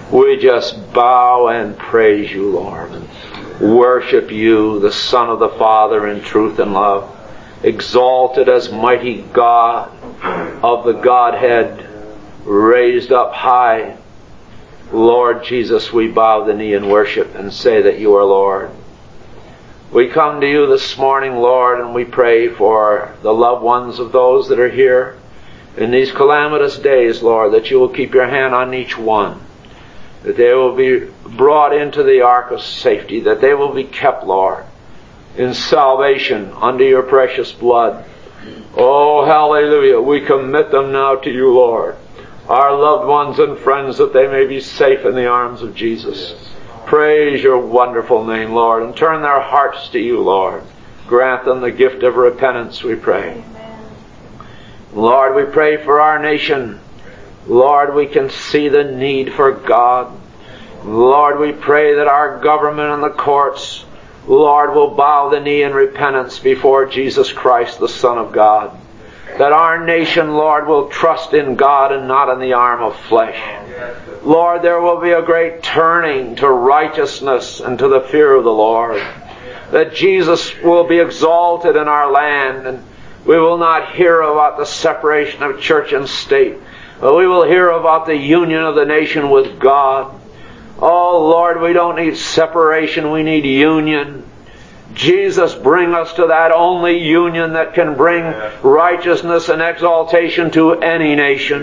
We just bow and praise you, Lord. Worship you, the Son of the Father, in truth and love. Exalted as mighty God of the Godhead, raised up high. Lord Jesus, we bow the knee in worship and say that you are Lord. We come to you this morning, Lord, and we pray for the loved ones of those that are here in these calamitous days, Lord, that you will keep your hand on each one, that they will be brought into the ark of safety, that they will be kept, Lord, in salvation under your precious blood. Oh, hallelujah. We commit them now to you, Lord, our loved ones and friends, that they may be safe in the arms of Jesus. Yes. Praise your wonderful name, Lord, and turn their hearts to you, Lord. Grant them the gift of repentance, we pray. Amen. Lord, we pray for our nation. Lord, we can see the need for God. Lord, we pray that our government and the courts, Lord, will bow the knee in repentance before Jesus Christ, the Son of God. That our nation, Lord, will trust in God and not in the arm of flesh. Lord, there will be a great turning to righteousness and to the fear of the Lord. That Jesus will be exalted in our land, and we will not hear about the separation of church and state, but we will hear about the union of the nation with God. Oh, Lord, we don't need separation, we need union. Jesus, bring us to that only union that can bring righteousness and exaltation to any nation.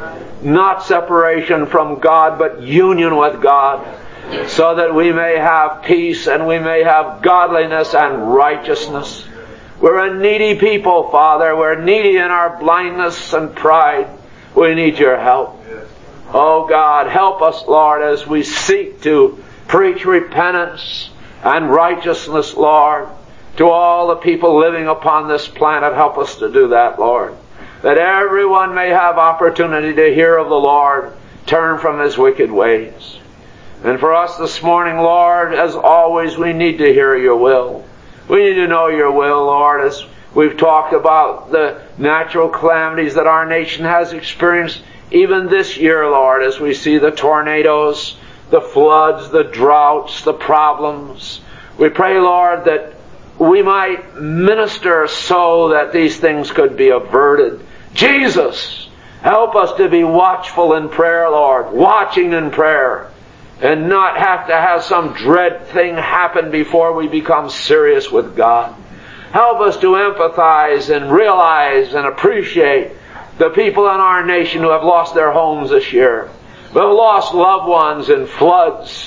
Not separation from God, but union with God, so that we may have peace and we may have godliness and righteousness. We're a needy people, Father. We're needy in our blindness and pride. We need your help. Oh God, help us, Lord, as we seek to preach repentance and righteousness, Lord, to all the people living upon this planet. Help us to do that, Lord. That everyone may have opportunity to hear of the Lord, turn from his wicked ways. And for us this morning, Lord, as always, we need to hear your will. We need to know your will, Lord, as we've talked about the natural calamities that our nation has experienced even this year, Lord, as we see the tornadoes, the floods, the droughts, the problems. We pray, Lord, that we might minister so that these things could be averted. Jesus, help us to be watchful in prayer, Lord, watching in prayer, and not have to have some dread thing happen before we become serious with God. Help us to empathize and realize and appreciate the people in our nation who have lost their homes this year, who have lost loved ones in floods,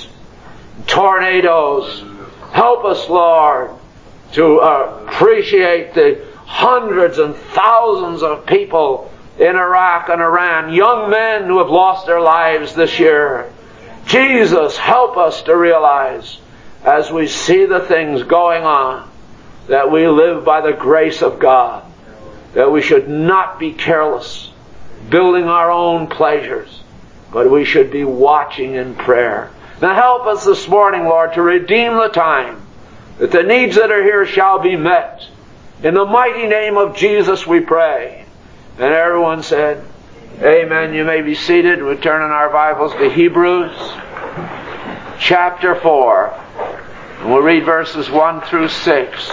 tornadoes. Help us, Lord, to appreciate the hundreds and thousands of people in Iraq and Iran, young men who have lost their lives this year. Jesus, help us to realize, as we see the things going on, that we live by the grace of God, that we should not be careless, building our own pleasures, but we should be watching in prayer. Now help us this morning, Lord, to redeem the time, that the needs that are here shall be met. In the mighty name of Jesus we pray. And everyone said, amen. You may be seated. We're turning our Bibles to Hebrews chapter 4. And we'll read verses 1 through 6.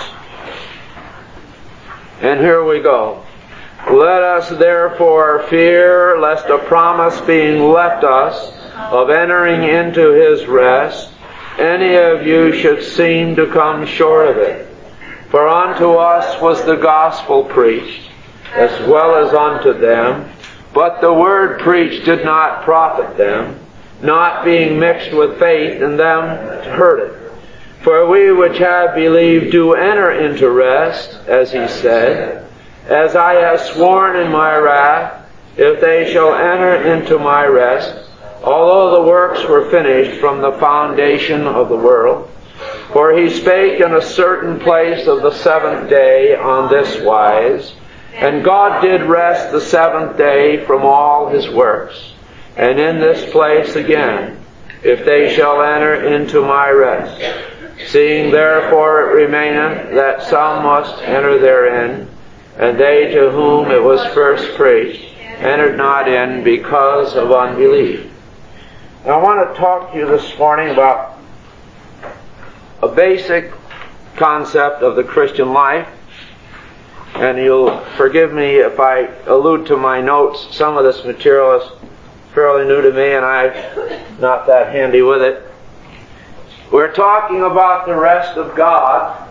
And here we go. Let us therefore fear, lest a promise being left us of entering into his rest, any of you should seem to come short of it. For unto us was the gospel preached, as well as unto them, but the word preached did not profit them, not being mixed with faith in them that heard it. For we which have believed do enter into rest, as he said, as I have sworn in my wrath, if they shall enter into my rest, although the works were finished from the foundation of the world. For he spake in a certain place of the seventh day on this wise, and God did rest the seventh day from all his works. And in this place again, if they shall enter into my rest. Seeing therefore it remaineth that some must enter therein, and they to whom it was first preached entered not in because of unbelief. Now, I want to talk to you this morning about a basic concept of the Christian life. And you'll forgive me if I allude to my notes. Some of this material is fairly new to me and I'm not that handy with it. We're talking about the rest of God.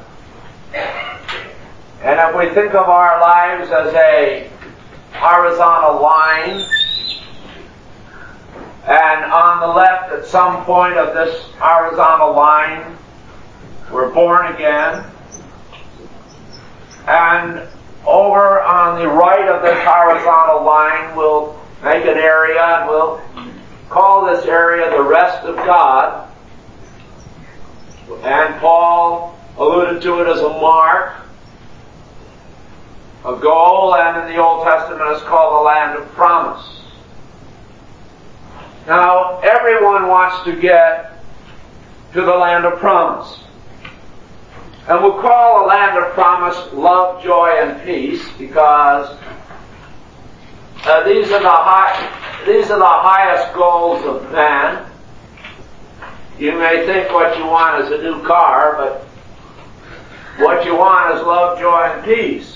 And if we think of our lives as a horizontal line, and on the left at some point of this horizontal line, we're born again. And over on the right of this horizontal line, we'll make an area, and we'll call this area the rest of God. And Paul alluded to it as a mark, a goal, and in the Old Testament it's called the land of promise. Now, everyone wants to get to the land of promise. And we'll call the land of promise love, joy, and peace, because these are the highest goals of man. You may think what you want is a new car, but what you want is love, joy, and peace.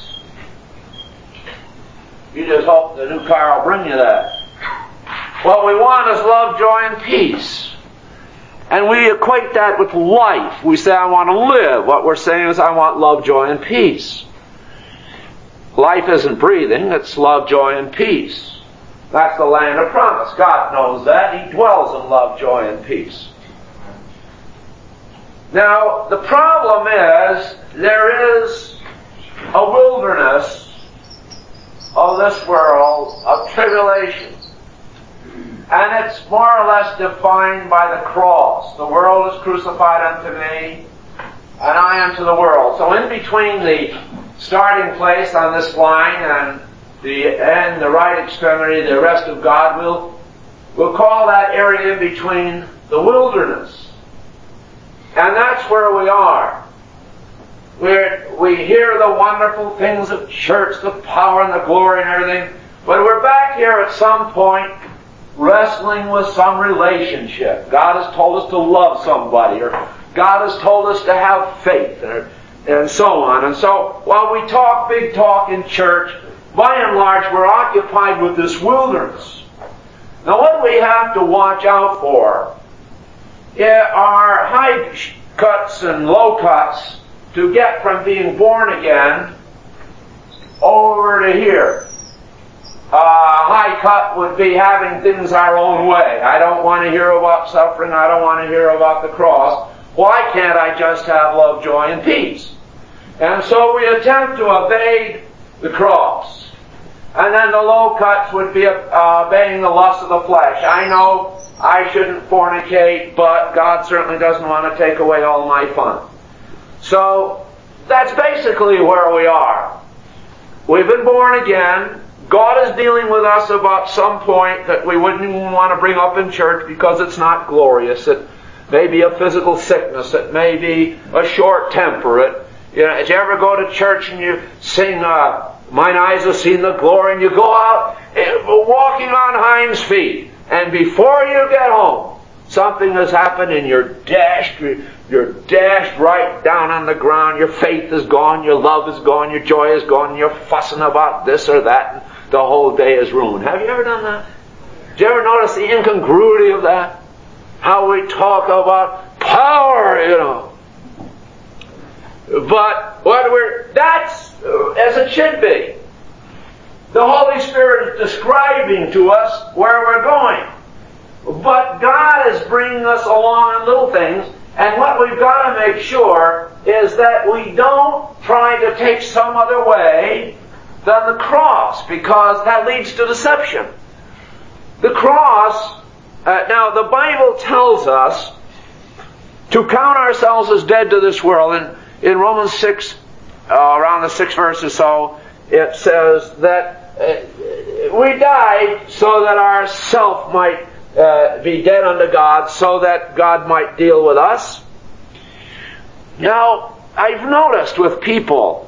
You just hope the new car will bring you that. What we want is love, joy, and peace. And we equate that with life. We say, I want to live. What we're saying is, I want love, joy, and peace. Life isn't breathing, it's love, joy, and peace. That's the land of promise. God knows that. He dwells in love, joy, and peace. Now, the problem is, there is a wilderness of this world of tribulation. And it's more or less defined by the cross. The world is crucified unto me, and I unto the world. So in between the starting place on this line and the end, the right extremity, the rest of God, we'll call that area in between the wilderness. And that's where we are. We hear the wonderful things of church, the power and the glory and everything, but we're back here at some point wrestling with some relationship. God has told us to love somebody, or God has told us to have faith, and so on. And so, while we talk big talk in church, by and large we're occupied with this wilderness. Now, what we have to watch out for are high cuts and low cuts to get from being born again over to here. High cut would be having things our own way. I don't want to hear about suffering. I don't want to hear about the cross. Why can't I just have love, joy, and peace? And so we attempt to evade the cross. And then the low cuts would be obeying the lust of the flesh. I know I shouldn't fornicate, but God certainly doesn't want to take away all my fun. So that's basically where we are. We've been born again. God is dealing with us about some point that we wouldn't even want to bring up in church because it's not glorious. It may be a physical sickness. It may be a short temper. Did you ever go to church and you sing, Mine Eyes Have Seen the Glory, and you go out walking on hinds feet, and before you get home, something has happened and you're dashed right down on the ground. Your faith is gone, your love is gone, your joy is gone, and you're fussing about this or that, and the whole day is ruined. Have you ever done that? Did you ever notice the incongruity of that? How we talk about power, But that's as it should be. The Holy Spirit is describing to us where we're going. But God is bringing us along in little things, and what we've got to make sure is that we don't try to take some other way than the cross, because that leads to deception. The cross, now the Bible tells us to count ourselves as dead to this world. In Romans 6, around the 6th verse or so, it says that we died so that our self might be dead unto God, so that God might deal with us. Now, I've noticed with people,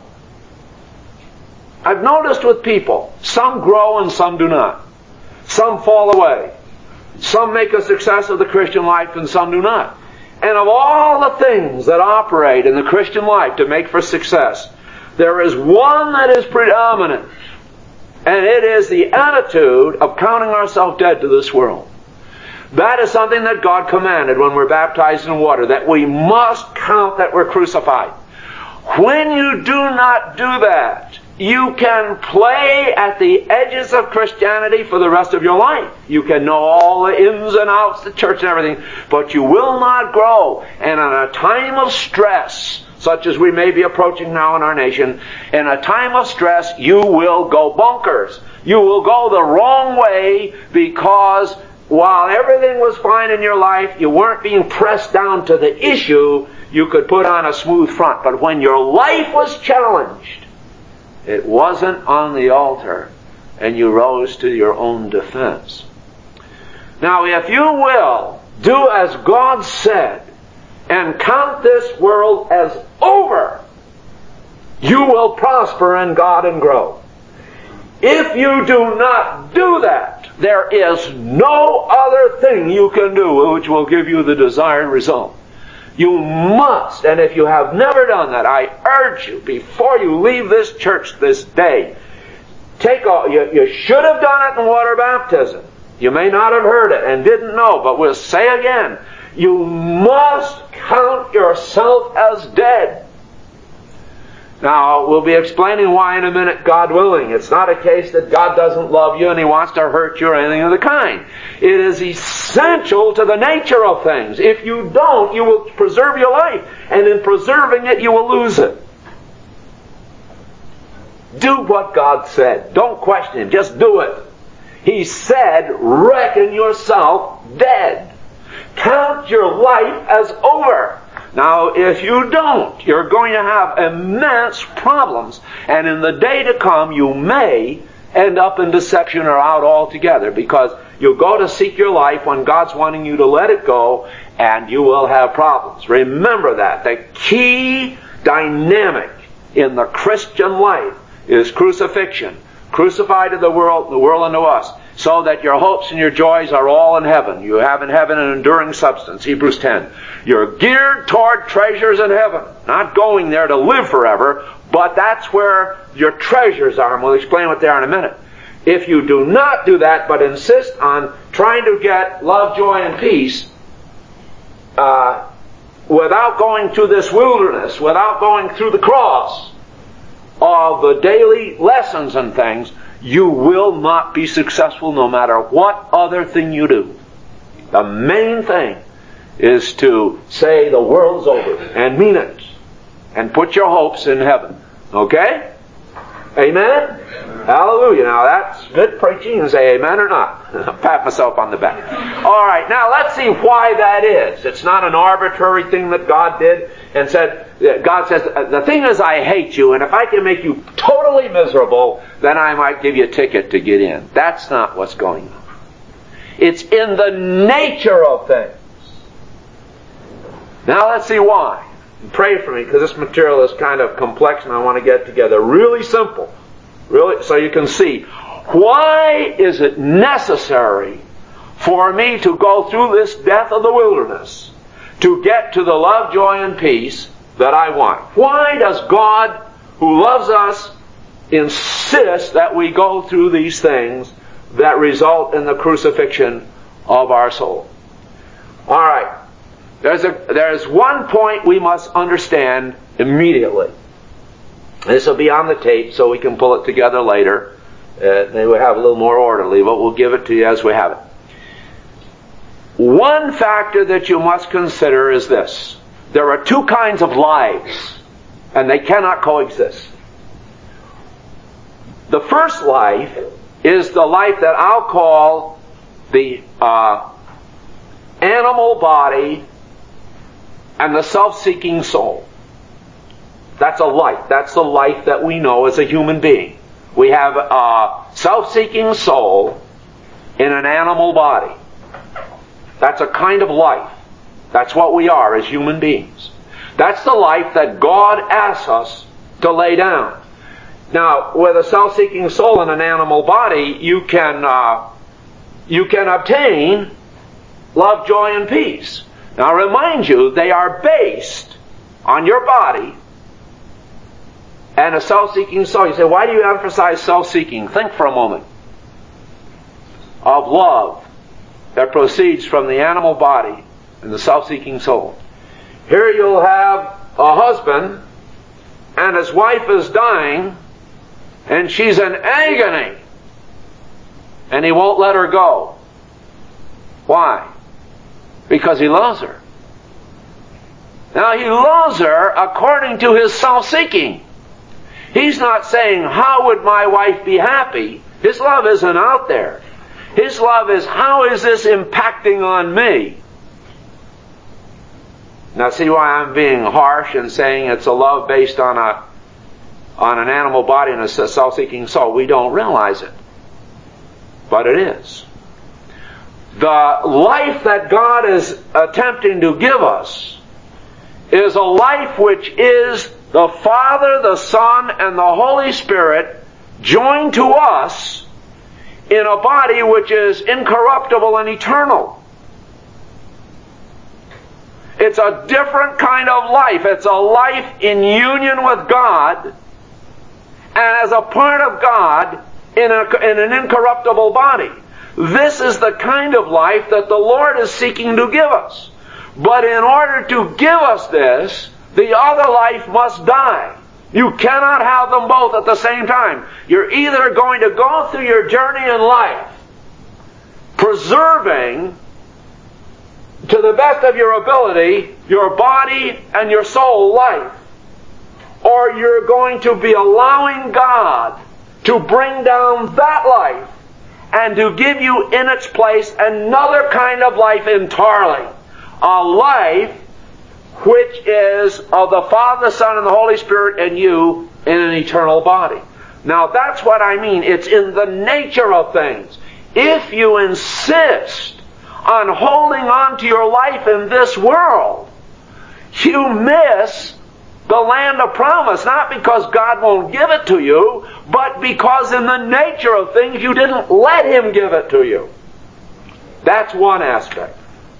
some grow and some do not. Some fall away. Some make a success of the Christian life and some do not. And of all the things that operate in the Christian life to make for success, there is one that is predominant. And it is the attitude of counting ourselves dead to this world. That is something that God commanded when we're baptized in water, that we must count that we're crucified. When you do not do that, you can play at the edges of Christianity for the rest of your life. You can know all the ins and outs, the church and everything, but you will not grow. And in a time of stress, such as we may be approaching now in our nation, in a time of stress, you will go bonkers. You will go the wrong way because while everything was fine in your life, you weren't being pressed down to the issue. You could put on a smooth front. But when your life was challenged, it wasn't on the altar, and you rose to your own defense. Now, if you will do as God said and count this world as over, you will prosper in God and grow. If you do not do that, there is no other thing you can do which will give you the desired result. You must, and if you have never done that, I urge you, before you leave this church this day, you should have done it in water baptism. You may not have heard it and didn't know, but we'll say again, you must count yourself as dead. Now, we'll be explaining why in a minute, God willing. It's not a case that God doesn't love you and He wants to hurt you or anything of the kind. It is essential to the nature of things. If you don't, you will preserve your life. And in preserving it, you will lose it. Do what God said. Don't question Him. Just do it. He said, reckon yourself dead. Count your life as over. Now, if you don't, you're going to have immense problems. And in the day to come, you may end up in deception or out altogether, because you'll go to seek your life when God's wanting you to let it go, and you will have problems. Remember that. The key dynamic in the Christian life is crucifixion. Crucified to the world unto us, so that your hopes and your joys are all in heaven. You have in heaven an enduring substance, Hebrews 10. You're geared toward treasures in heaven. Not going there to live forever, but that's where your treasures are, and we'll explain what they are in a minute. If you do not do that, but insist on trying to get love, joy, and peace, without going to this wilderness, without going through the cross of the daily lessons and things, you will not be successful no matter what other thing you do. The main thing is to say the world's over and mean it and put your hopes in heaven. Okay? Amen? Hallelujah. Now that's good preaching. And say amen or not. Pat myself on the back. Alright, now let's see why that is. It's not an arbitrary thing that God did and said, God says, the thing is I hate you, and if I can make you totally miserable, then I might give you a ticket to get in. That's not what's going on. It's in the nature of things. Now let's see why. Pray for me, because this material is kind of complex and I want to get it together really simple. Really, so you can see. Why is it necessary for me to go through this death of the wilderness to get to the love, joy, and peace that I want? Why does God, who loves us, insist that we go through these things that result in the crucifixion of our soul? Alright. There's one point we must understand immediately. This will be on the tape so we can pull it together later. They will have a little more orderly, but we'll give it to you as we have it. One factor that you must consider is this. There are two kinds of lives, and they cannot coexist. The first life is the life that I'll call the animal body and the self-seeking soul. That's a life. That's the life that we know as a human being. We have a self-seeking soul in an animal body. That's a kind of life. That's what we are as human beings. That's the life that God asks us to lay down. Now, with a self-seeking soul in an animal body, you can obtain love, joy, and peace. Now I remind you, they are based on your body and a self-seeking soul. You say, why do you emphasize self-seeking? Think for a moment of love that proceeds from the animal body and the self-seeking soul. Here you'll have a husband and his wife is dying and she's in agony and he won't let her go. Why? Because he loves her. Now he loves her according to his self-seeking. He's not saying, how would my wife be happy? His love isn't out there. His love is, how is this impacting on me? Now see why I'm being harsh and saying it's a love based on an animal body and a self-seeking soul. We don't realize it. But it is. The life that God is attempting to give us is a life which is the Father, the Son, and the Holy Spirit joined to us in a body which is incorruptible and eternal. It's a different kind of life. It's a life in union with God and as a part of God in an incorruptible body. This is the kind of life that the Lord is seeking to give us. But in order to give us this, the other life must die. You cannot have them both at the same time. You're either going to go through your journey in life preserving to the best of your ability your body and your soul life, or you're going to be allowing God to bring down that life and to give you in its place another kind of life entirely. A life which is of the Father, the Son, and the Holy Spirit and you in an eternal body. Now that's what I mean. It's in the nature of things. If you insist on holding on to your life in this world, you miss the land of promise, not because God won't give it to you, but because in the nature of things you didn't let Him give it to you. That's one aspect.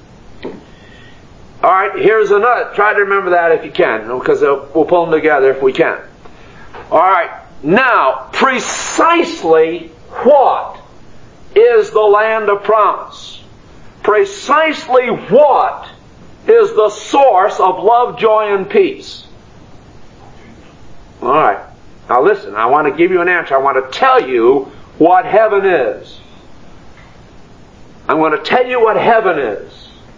Alright, here's another. Try to remember that if you can, because we'll pull them together if we can. Alright, now, precisely what is the land of promise? Precisely what is the source of love, joy, and peace? Alright, now listen, I want to give you an answer. I want to tell you what heaven is. I'm going to tell you what heaven is.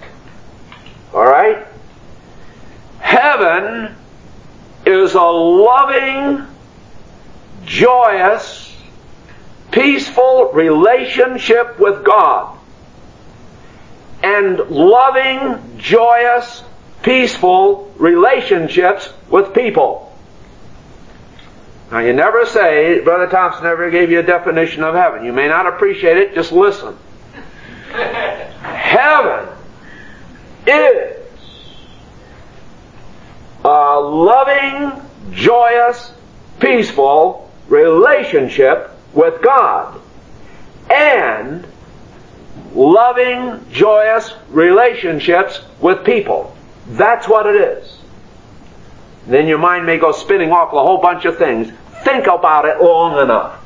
Alright? Heaven is a loving, joyous, peaceful relationship with God. And loving, joyous, peaceful relationships with people. Now you never say, Brother Thompson never gave you a definition of heaven. You may not appreciate it, just listen. Heaven is a loving, joyous, peaceful relationship with God and loving, joyous relationships with people. That's what it is. Then your mind may go spinning off a whole bunch of things. Think about it long enough.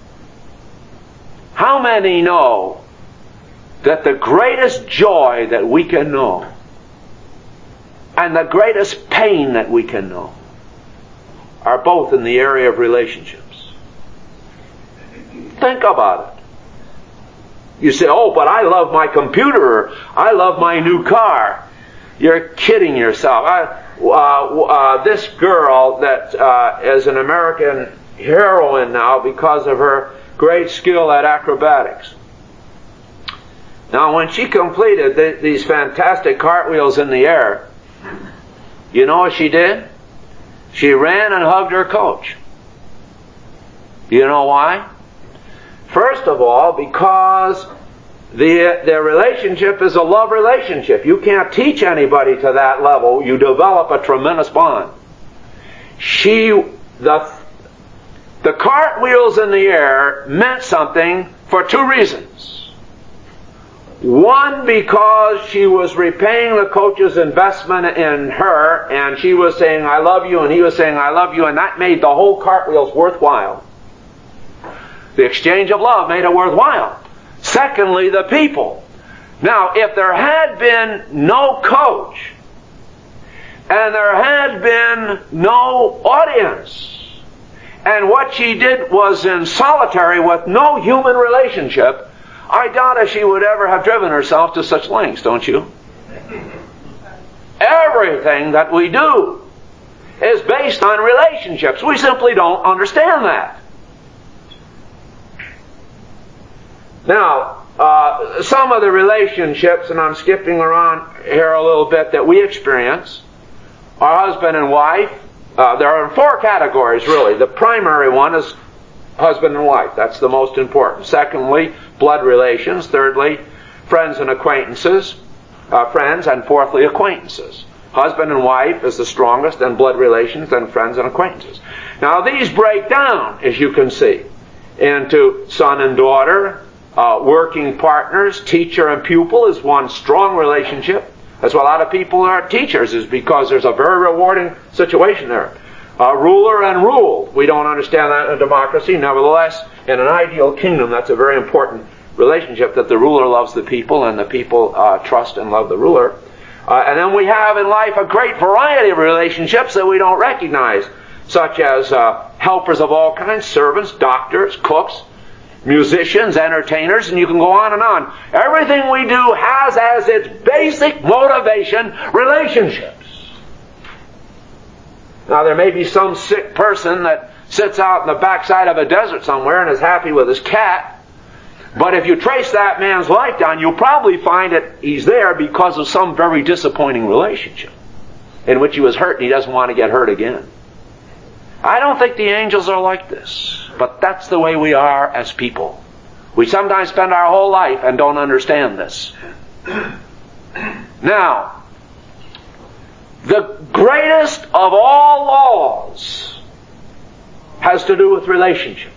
How many know that the greatest joy that we can know and the greatest pain that we can know are both in the area of relationships? Think about it. You say, oh, but I love my computer, I love my new car. You're kidding yourself. This girl that is an American heroine now because of her great skill at acrobatics. Now, when she completed these fantastic cartwheels in the air, you know what she did? She ran and hugged her coach. You know why? First of all, because their relationship is a love relationship. You can't teach anybody to that level. You develop a tremendous bond. The cartwheels in the air meant something for two reasons. One, because she was repaying the coach's investment in her, and she was saying, I love you, and he was saying, I love you, and that made the whole cartwheels worthwhile. The exchange of love made it worthwhile. Secondly, the people. Now, if there had been no coach, and there had been no audience, and what she did was in solitary with no human relationship, I doubt if she would ever have driven herself to such lengths, don't you? Everything that we do is based on relationships. We simply don't understand that. Now, some of the relationships, and I'm skipping around here a little bit, that we experience are husband and wife. There are 4 categories, really. The primary one is husband and wife. That's the most important. Secondly, blood relations. Thirdly, friends and acquaintances. Friends. And fourthly, acquaintances. Husband and wife is the strongest, then blood relations, then friends and acquaintances. Now, these break down, as you can see, into son and daughter, working partners, teacher and pupil is one strong relationship. That's why a lot of people are teachers, is because there's a very rewarding situation there. Ruler and ruled. We don't understand that in a democracy. Nevertheless, in an ideal kingdom, that's a very important relationship, that the ruler loves the people and the people trust and love the ruler. And then we have in life a great variety of relationships that we don't recognize, such as helpers of all kinds, servants, doctors, cooks, musicians, entertainers, and you can go on and on. Everything we do has as its basic motivation relationships. Now, there may be some sick person that sits out in the backside of a desert somewhere and is happy with his cat, but if you trace that man's life down, you'll probably find that he's there because of some very disappointing relationship in which he was hurt and he doesn't want to get hurt again. I don't think the angels are like this, but that's the way we are as people. We sometimes spend our whole life and don't understand this. Now, the greatest of all laws has to do with relationship.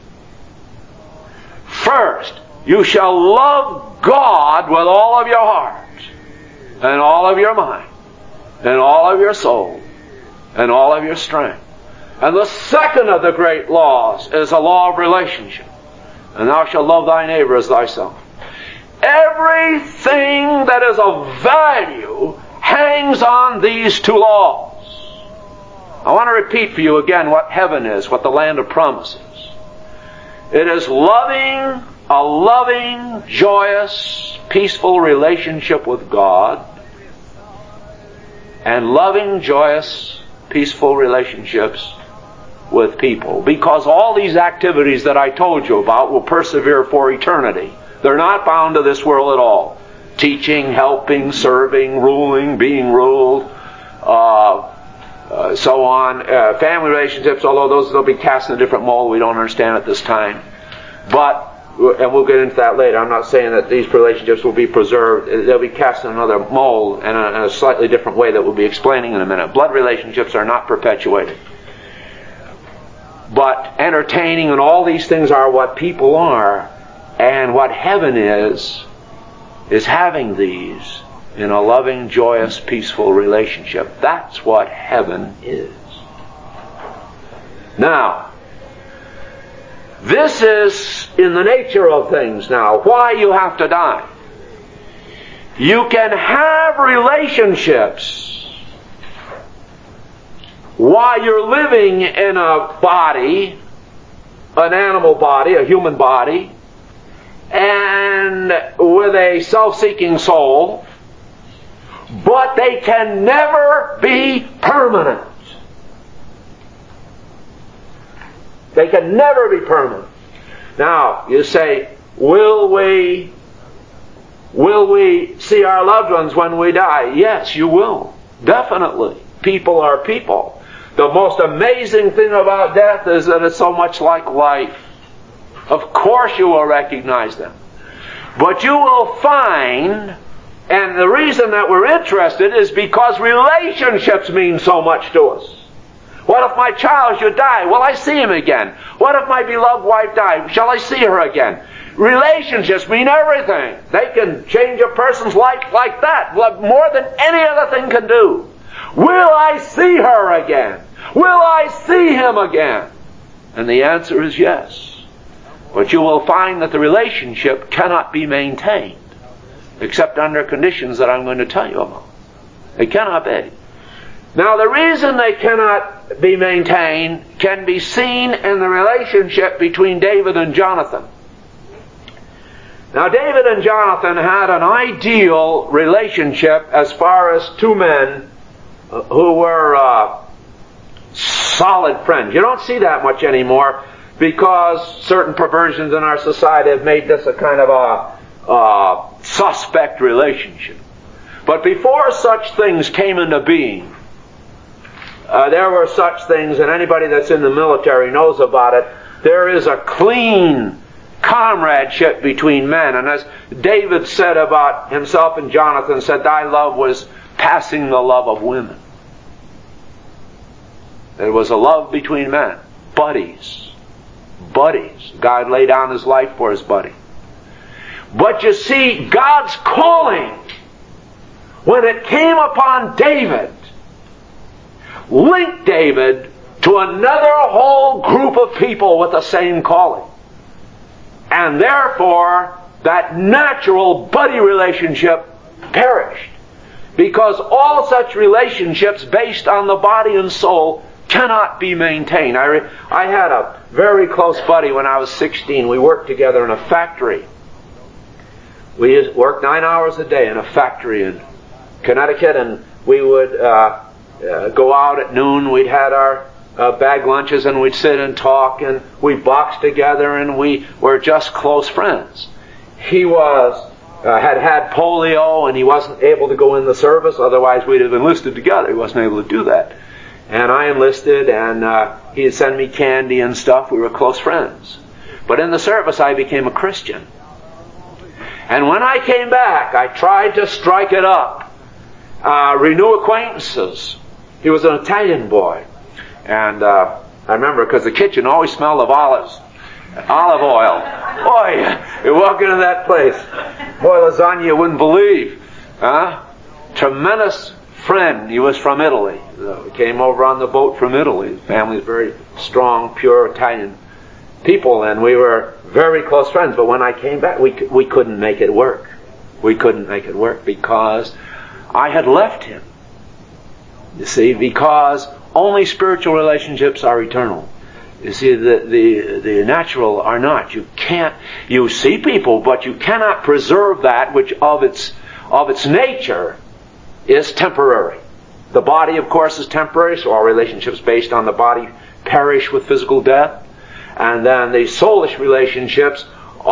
First, you shall love God with all of your heart, and all of your mind, and all of your soul, and all of your strength. And the second of the great laws is a law of relationship. And thou shalt love thy neighbor as thyself. Everything that is of value hangs on these 2 laws. I want to repeat for you again what heaven is, what the land of promise is. It is a loving, joyous, peaceful relationship with God, and loving, joyous, peaceful relationships with people. Because all these activities that I told you about will persevere for eternity. They're not bound to this world at all. Teaching, helping, serving, ruling, being ruled, so on. Family relationships, although they'll be cast in a different mold, we don't understand at this time. But, and we'll get into that later, I'm not saying that these relationships will be preserved. They'll be cast in another mold and in a slightly different way that we'll be explaining in a minute. Blood relationships are not perpetuated. But entertaining and all these things are what people are. And what heaven is having these in a loving, joyous, peaceful relationship. That's what heaven is. Now, this is in the nature of things now. Why you have to die. You can have relationships while you're living in a body, an animal body, a human body, and with a self-seeking soul, but they can never be permanent. They can never be permanent. Now, you say, will we see our loved ones when we die? Yes, you will. Definitely. People are people. The most amazing thing about death is that it's so much like life. Of course you will recognize them. But you will find, and the reason that we're interested is because relationships mean so much to us. What if my child should die? Will I see him again? What if my beloved wife died? Shall I see her again? Relationships mean everything. They can change a person's life like that, more than any other thing can do. Will I see her again? Will I see him again? And the answer is yes. But you will find that the relationship cannot be maintained, except under conditions that I'm going to tell you about. It cannot be. Now, the reason they cannot be maintained can be seen in the relationship between David and Jonathan. Now, David and Jonathan had an ideal relationship as far as two men who were solid friends. You don't see that much anymore because certain perversions in our society have made this a kind of a suspect relationship. But before such things came into being, there were such things, and anybody that's in the military knows about it. There is a clean comradeship between men. And as David said about himself and Jonathan, said, thy love was passing the love of women. There was a love between men. Buddies. Buddies. God laid down his life for his buddy. But you see, God's calling, when it came upon David, linked David to another whole group of people with the same calling. And therefore, that natural buddy relationship perished. Because all such relationships based on the body and soul cannot be maintained. I had a very close buddy when I was 16. We worked together in a factory. We worked 9 hours a day in a factory in Connecticut, and we would go out at noon. We'd had our bag lunches, and we'd sit and talk, and we boxed together, and we were just close friends. He had polio, and he wasn't able to go in the service. Otherwise, we'd have enlisted together. He wasn't able to do that. And I enlisted, and he'd send me candy and stuff. We were close friends. But in the service, I became a Christian. And when I came back, I tried to strike it up, renew acquaintances. He was an Italian boy. And I remember, because the kitchen always smelled of olive oil. Boy, you walk into that place. Boy, lasagna you wouldn't believe. Tremendous friend. He was from Italy. He came over on the boat from Italy. His family is very strong, pure Italian people, and we were very close friends. But when I came back, we couldn't make it work. We couldn't make it work because I had left him. You see, because only spiritual relationships are eternal. You see, the natural are not. You see people, but you cannot preserve that which of its nature is temporary. The body, of course, is temporary, so all relationships based on the body perish with physical death. And then the soulish relationships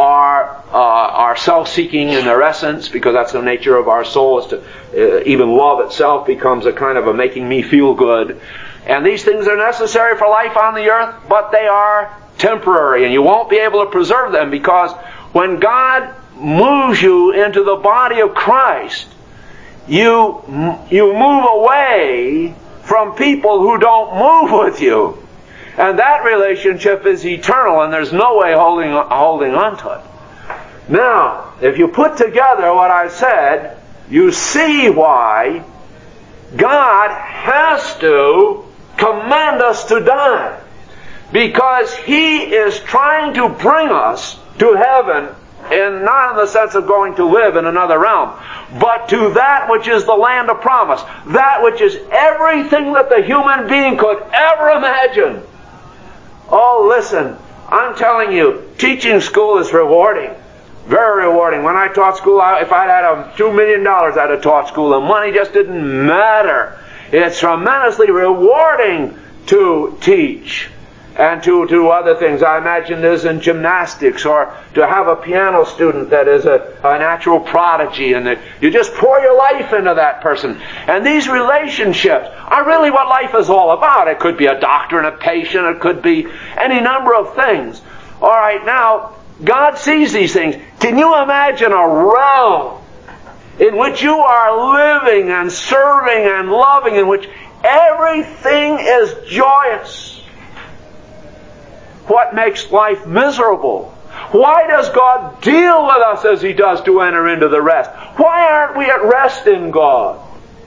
are self-seeking in their essence, because that's the nature of our soul, is to even love itself becomes a kind of a making me feel good. And these things are necessary for life on the earth, but they are temporary, and you won't be able to preserve them, because when God moves you into the body of Christ, you move away from people who don't move with you. And that relationship is eternal, and there's no way holding on to it. Now, if you put together what I've said, you see why God has to command us to die. Because He is trying to bring us to heaven, and not in the sense of going to live in another realm, but to that which is the land of promise. That which is everything that the human being could ever imagine. Oh, listen, I'm telling you, teaching school is rewarding. Very rewarding. When I taught school, if I'd had $2 million, I'd have taught school. The money just didn't matter. It's tremendously rewarding to teach and to do other things. I imagine this in gymnastics, or to have a piano student that is a natural prodigy, and that you just pour your life into that person. And these relationships are really what life is all about. It could be a doctor and a patient. It could be any number of things. All right, now, God sees these things. Can you imagine a realm in which you are living and serving and loving, in which everything is joyous? What makes life miserable? Why does God deal with us as He does to enter into the rest? Why aren't we at rest in God?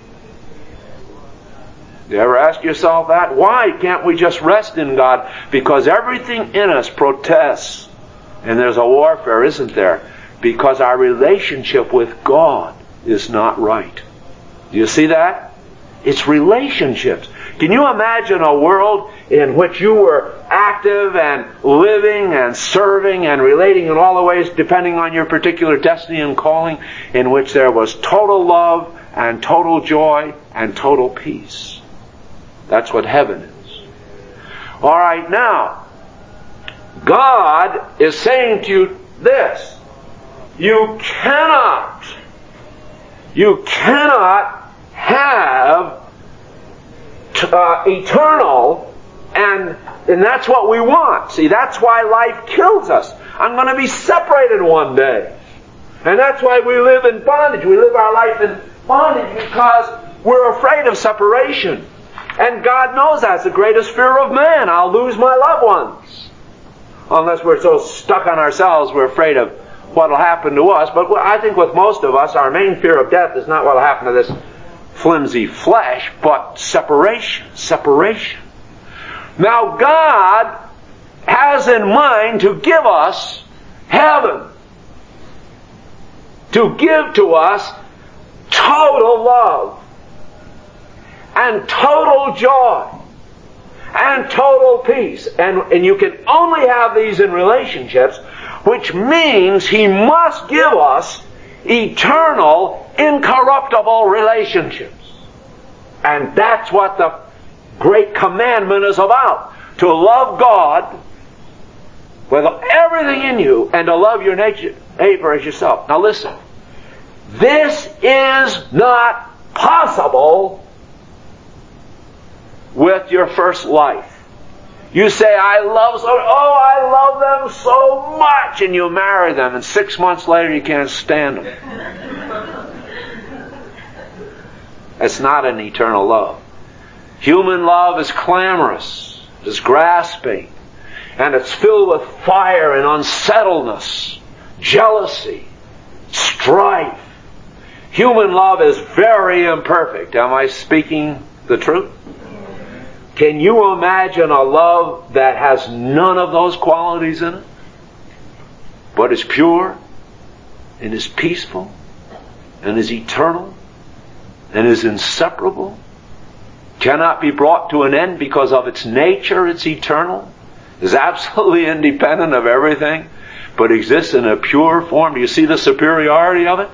You ever ask yourself that? Why can't we just rest in God? Because everything in us protests. And there's a warfare, isn't there? Because our relationship with God is not right. Do you see that? It's relationships. Can you imagine a world in which you were active and living and serving and relating in all the ways depending on your particular destiny and calling, in which there was total love and total joy and total peace? That's what heaven is. All right, now, God is saying to you this. You cannot have eternal, and that's what we want. See, that's why life kills us. I'm going to be separated one day. And that's why we live in bondage. We live our life in bondage because we're afraid of separation. And God knows that's the greatest fear of man. I'll lose my loved ones. Unless we're so stuck on ourselves, we're afraid of what will happen to us. But I think with most of us, our main fear of death is not what will happen to this flimsy flesh, but separation. Separation. Now God has in mind to give us heaven. To give to us total love. And total joy. And total peace. And you can only have these in relationships, which means He must give us eternal, incorruptible relationships. And that's what the great commandment is about. To love God with everything in you and to love your neighbor as yourself. Now listen. This is not possible with your first life. You say, I love them so much, and you marry them, and 6 months later you can't stand them. It's not an eternal love. Human love is clamorous, is grasping, and it's filled with fire and unsettledness, jealousy, strife. Human love is very imperfect. Am I speaking the truth? Can you imagine a love that has none of those qualities in it, but is pure and is peaceful and is eternal and is inseparable, cannot be brought to an end because of its nature, it's eternal, is absolutely independent of everything, but exists in a pure form? Do you see the superiority of it?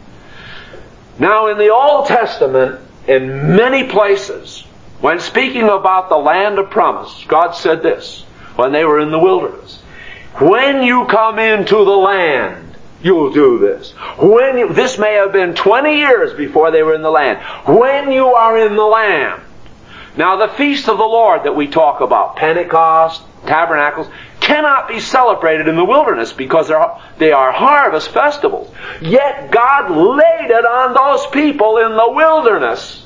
Now in the Old Testament, in many places, when speaking about the land of promise, God said this, when they were in the wilderness. When you come into the land, you'll do this. This may have been 20 years before they were in the land. When you are in the land. Now the feast of the Lord that we talk about, Pentecost, Tabernacles, cannot be celebrated in the wilderness because they are harvest festivals. Yet God laid it on those people in the wilderness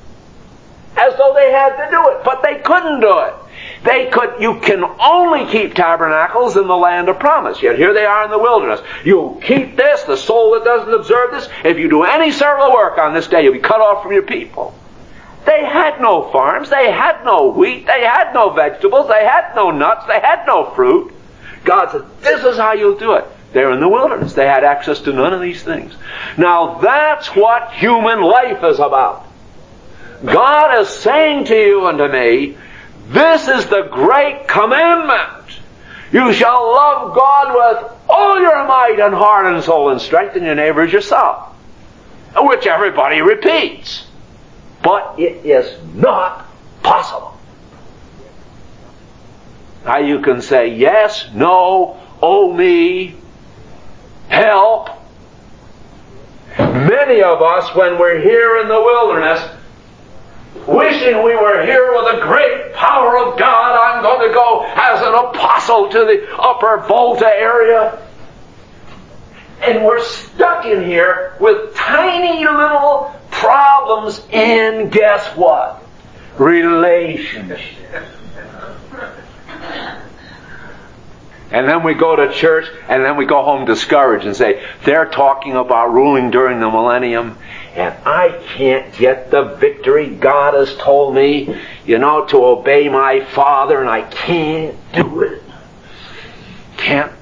as though they had to do it, but they couldn't do it. You can only keep tabernacles in the land of promise. Yet here they are in the wilderness. You keep this, the soul that doesn't observe this, if you do any servile work on this day, you'll be cut off from your people. They had no farms, they had no wheat, they had no vegetables, they had no nuts, they had no fruit. God said, this is how you'll do it. They're in the wilderness. They had access to none of these things. Now that's what human life is about. God is saying to you and to me, this is the great commandment. You shall love God with all your might and heart and soul and strength, and your neighbor as yourself. Which everybody repeats. But it is not possible. Now you can say yes, no, oh me, help. Many of us, when we're here in the wilderness, wishing we were here with the great power of God, I'm going to go as an apostle to the upper Volta area. And we're stuck in here with tiny little problems in, guess what? Relationship. And then we go to church, and then we go home discouraged and say, they're talking about ruling during the millennium, and I can't get the victory. God has told me, to obey my Father, and I can't do it. Can't.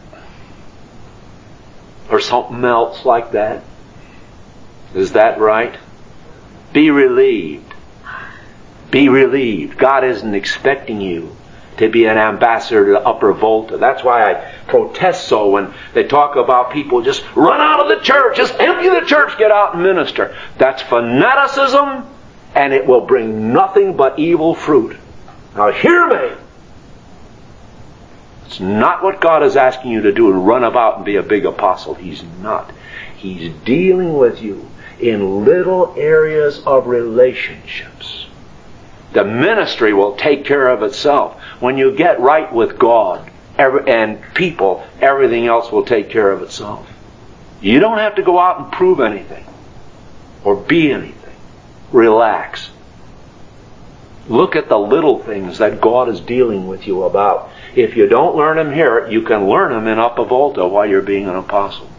Or something else like that. Is that right? Be relieved. Be relieved. God isn't expecting you to be an ambassador to the upper Volta. That's why I protest so when they talk about people just run out of the church, just empty the church, get out and minister. That's fanaticism, and it will bring nothing but evil fruit. Now hear me. It's not what God is asking you to do and run about and be a big apostle. He's not. He's dealing with you in little areas of relationships. The ministry will take care of itself. When you get right with God and people, everything else will take care of itself. You don't have to go out and prove anything or be anything. Relax. Look at the little things that God is dealing with you about. If you don't learn them here, you can learn them in Upper Volta while you're being an apostle.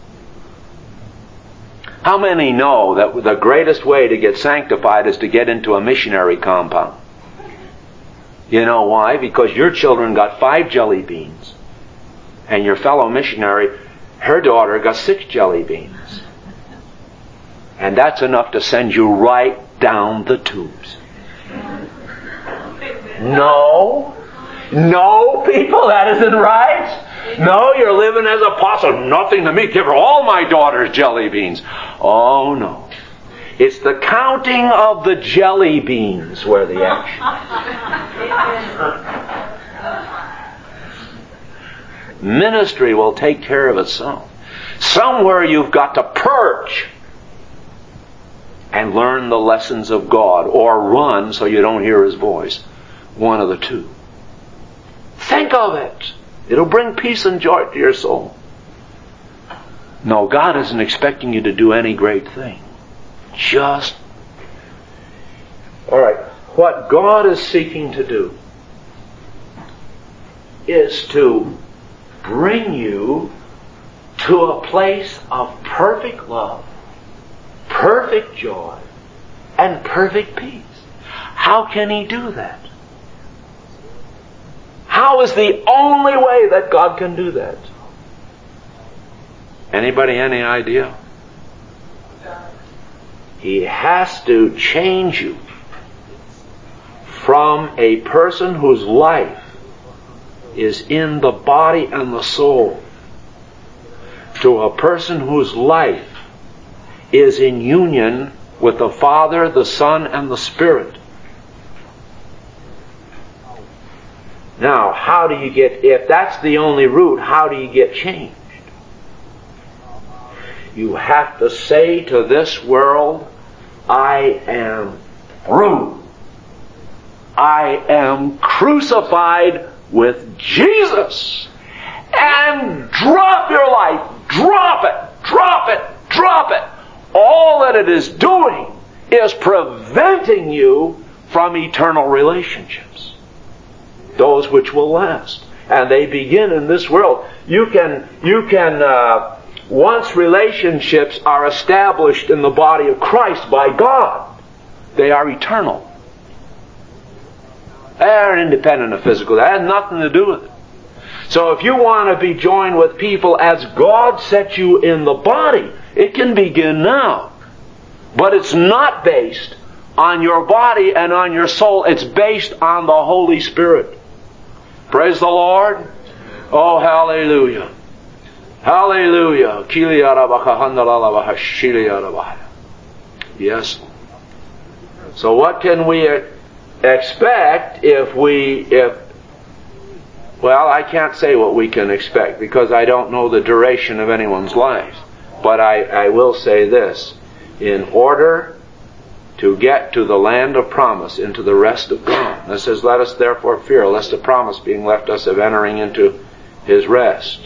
How many know that the greatest way to get sanctified is to get into a missionary compound? You know why? Because your children got 5 jelly beans. And your fellow missionary, her daughter, got 6 jelly beans. And that's enough to send you right down the tubes. No, people, that isn't right. No, you're living as an apostle. Nothing to me. Give her all my daughter's jelly beans. Oh, no. It's the counting of the jelly beans where the action. Ministry will take care of itself. Somewhere you've got to purge and learn the lessons of God, or run so you don't hear His voice. One of the two. Think of it. It'll bring peace and joy to your soul. No, God isn't expecting you to do any great thing. Alright, what God is seeking to do is to bring you to a place of perfect love, perfect joy, and perfect peace. How can He do that? How is the only way that God can do that? Anybody any idea? He has to change you from a person whose life is in the body and the soul to a person whose life is in union with the Father, the Son, and the Spirit. Now, how do you get, if that's the only route, how do you get changed? You have to say to this world, I am through. I am crucified with Jesus. And drop your life. Drop it. Drop it. Drop it. All that it is doing is preventing you from eternal relationships. Those which will last. And they begin in this world. You can once relationships are established in the body of Christ by God, they are eternal. They're independent of physical. That has nothing to do with it. So if you want to be joined with people as God set you in the body, it can begin now. But it's not based on your body and on your soul. It's based on the Holy Spirit. Praise the Lord. Oh, hallelujah. Hallelujah. Yes. So what can we expect well, I can't say what we can expect because I don't know the duration of anyone's life. But I will say this. In order to get to the land of promise, into the rest of God, it says, let us therefore fear, lest the promise being left us of entering into His rest.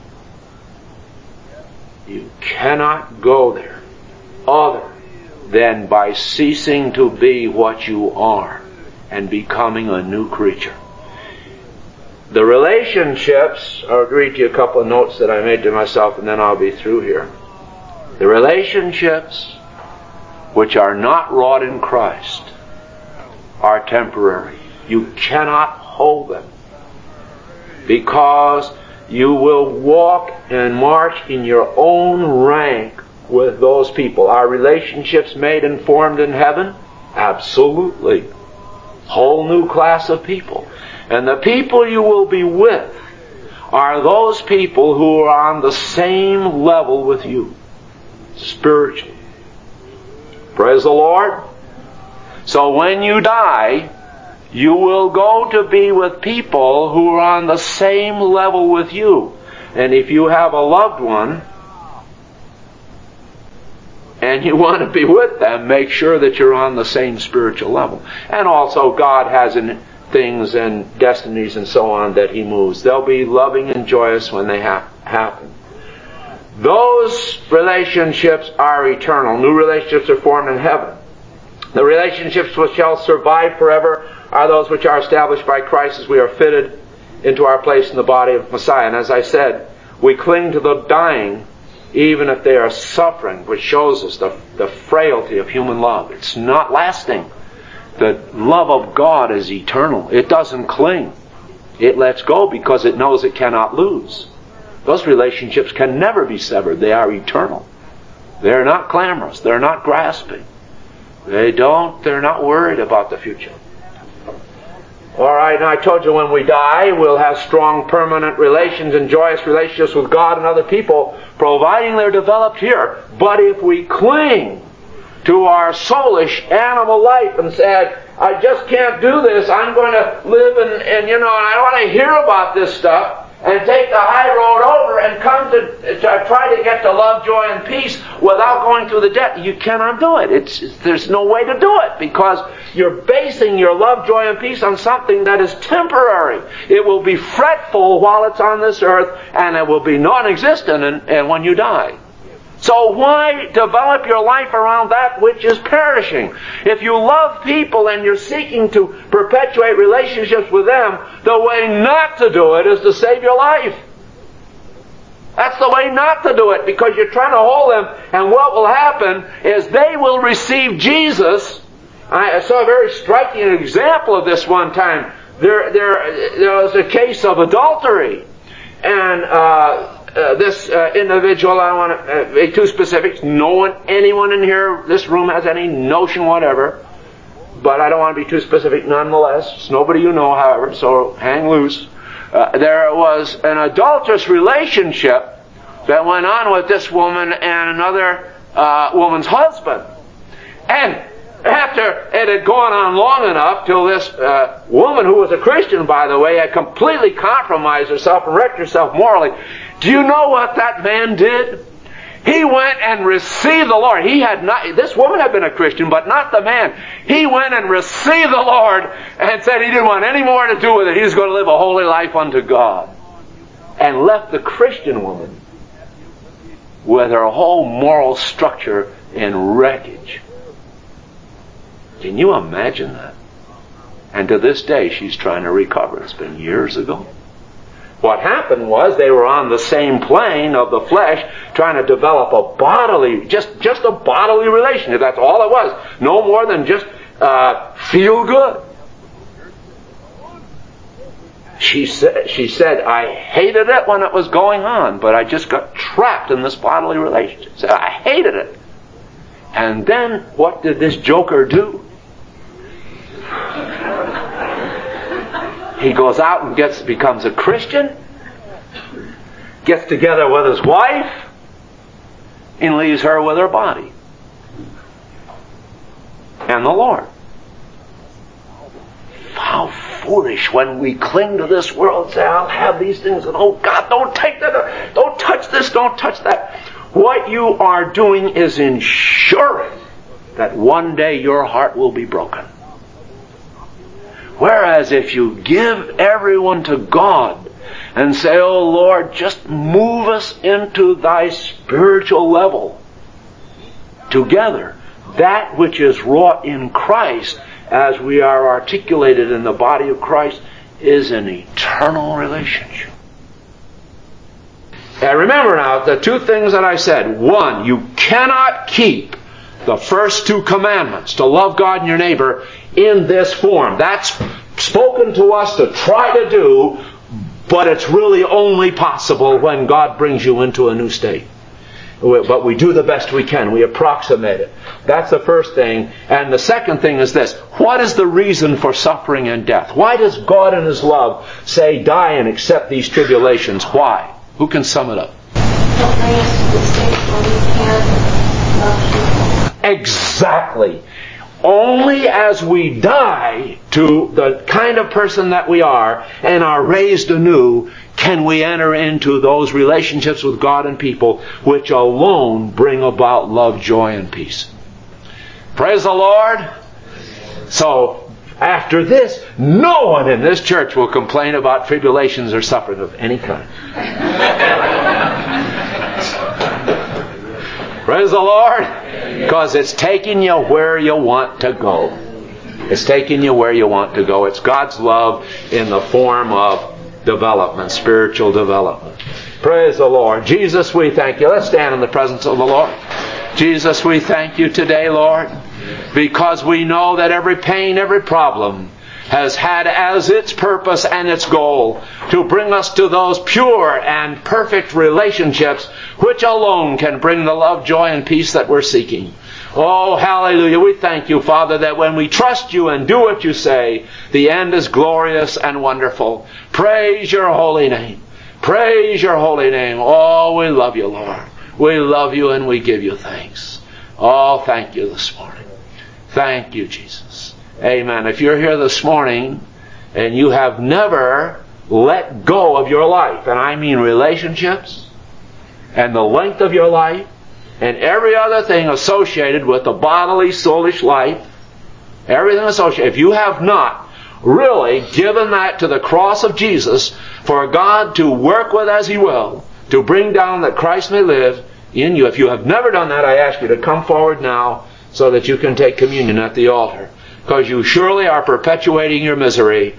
You cannot go there other than by ceasing to be what you are and becoming a new creature. The relationships, I'll read to you a couple of notes that I made to myself and then I'll be through here. The relationships which are not wrought in Christ are temporary. You cannot hold them, because you will walk and march in your own rank with those people. Are relationships made and formed in heaven? Absolutely. Whole new class of people. And the people you will be with are those people who are on the same level with you, spiritually. Praise the Lord. So when you die, you will go to be with people who are on the same level with you. And if you have a loved one and you want to be with them, make sure that you're on the same spiritual level. And also God has things and destinies and so on that He moves. They'll be loving and joyous when they happen. Those relationships are eternal. New relationships are formed in heaven. The relationships which shall survive forever are those which are established by Christ as we are fitted into our place in the body of Messiah. And as I said, we cling to the dying even if they are suffering, which shows us the frailty of human love. It's not lasting. The love of God is eternal. It doesn't cling. It lets go because it knows it cannot lose. Those relationships can never be severed. They are eternal. They're not clamorous. They're not grasping. They're not worried about the future. Alright, and I told you when we die, we'll have strong, permanent relations and joyous relationships with God and other people, providing they're developed here. But if we cling to our soulish animal life and say, I just can't do this, I'm going to live and I don't want to hear about this stuff, and take the high road over and come to try to get to love, joy, and peace without going through the debt. You cannot do it. There's no way to do it, because you're basing your love, joy, and peace on something that is temporary. It will be fretful while it's on this earth, and it will be non-existent and when you die. So why develop your life around that which is perishing? If you love people and you're seeking to perpetuate relationships with them, the way not to do it is to save your life. That's the way not to do it, because you're trying to hold them, and what will happen is they will receive Jesus. I saw a very striking example of this one time. There was a case of adultery, and this individual, I don't want to be too specific. Anyone in here, this room, has any notion whatever, but I don't want to be too specific nonetheless. It's nobody you know, however, so hang loose. There was an adulterous relationship that went on with this woman and another woman's husband. And after it had gone on long enough till this woman, who was a Christian, by the way, had completely compromised herself and wrecked herself morally. Do you know what that man did? He went and received the Lord. This woman had been a Christian, but not the man. He went and received the Lord and said he didn't want any more to do with it. He was going to live a holy life unto God. And left the Christian woman with her whole moral structure in wreckage. Can you imagine that? And to this day, she's trying to recover. It's been years ago. What happened was they were on the same plane of the flesh, trying to develop a bodily, just a bodily relationship. That's all it was. No more than just feel good. She said, I hated it when it was going on, but I just got trapped in this bodily relationship. She said, I hated it. And then what did this joker do? He goes out and becomes a Christian, gets together with his wife, and leaves her with her body and the Lord. How foolish when we cling to this world and say, I'll have these things, and oh God, don't take that, don't touch this, don't touch that. What you are doing is ensuring that one day your heart will be broken. Whereas if you give everyone to God and say, oh Lord, just move us into thy spiritual level together, that which is wrought in Christ as we are articulated in the body of Christ is an eternal relationship. And remember now, the two things that I said. One, you cannot keep the first two commandments, to love God and your neighbor, in this form. That's spoken to us to try to do, but it's really only possible when God brings you into a new state. But we do the best we can. We approximate it. That's the first thing. And the second thing is this. What is the reason for suffering and death? Why does God in His love say, die and accept these tribulations? Why? Who can sum it up? Exactly. Only as we die to the kind of person that we are and are raised anew can we enter into those relationships with God and people which alone bring about love, joy, and peace. Praise the Lord. So, after this, no one in this church will complain about tribulations or suffering of any kind. Praise the Lord. Because it's taking you where you want to go. It's taking you where you want to go. It's God's love in the form of development, spiritual development. Praise the Lord. Jesus, we thank you. Let's stand in the presence of the Lord. Jesus, we thank you today, Lord, because we know that every pain, every problem has had as its purpose and its goal to bring us to those pure and perfect relationships which alone can bring the love, joy, and peace that we're seeking. Oh, hallelujah. We thank you, Father, that when we trust you and do what you say, the end is glorious and wonderful. Praise your holy name. Praise your holy name. Oh, we love you, Lord. We love you and we give you thanks. Oh, thank you this morning. Thank you, Jesus. Amen. If you're here this morning and you have never let go of your life, and I mean relationships and the length of your life and every other thing associated with the bodily, soulish life, everything associated, if you have not really given that to the cross of Jesus for God to work with as He will, to bring down that Christ may live in you, if you have never done that, I ask you to come forward now so that you can take communion at the altar. Because you surely are perpetuating your misery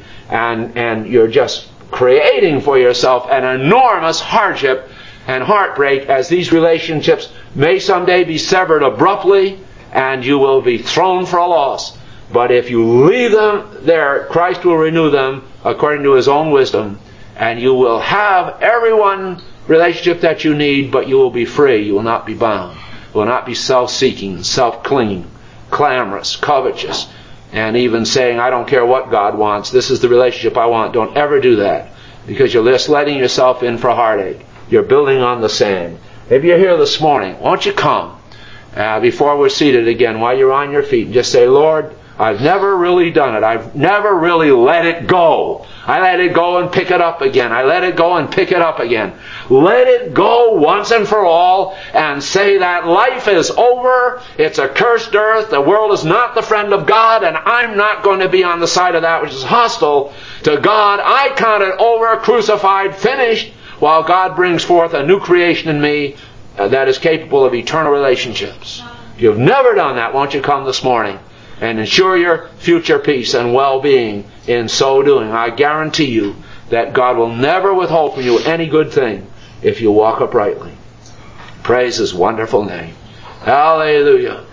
and you're just creating for yourself an enormous hardship and heartbreak as these relationships may someday be severed abruptly and you will be thrown for a loss. But if you leave them there, Christ will renew them according to His own wisdom, and you will have every one relationship that you need, but you will be free. You will not be bound. You will not be self-seeking, self-clinging, clamorous, covetous, and even saying, I don't care what God wants, this is the relationship I want. Don't ever do that, because you're just letting yourself in for heartache. You're building on the sand. Maybe you're here this morning. Won't you come before we're seated again, while you're on your feet, and just say, Lord, I've never really done it. I've never really let it go. I let it go and pick it up again. I let it go and pick it up again. Let it go once and for all and say that life is over. It's a cursed earth. The world is not the friend of God, and I'm not going to be on the side of that which is hostile to God. I count it over, crucified, finished, while God brings forth a new creation in me that is capable of eternal relationships. If you've never done that, won't you come this morning and ensure your future peace and well-being in so doing? I guarantee you that God will never withhold from you any good thing if you walk uprightly. Praise His wonderful name. Hallelujah.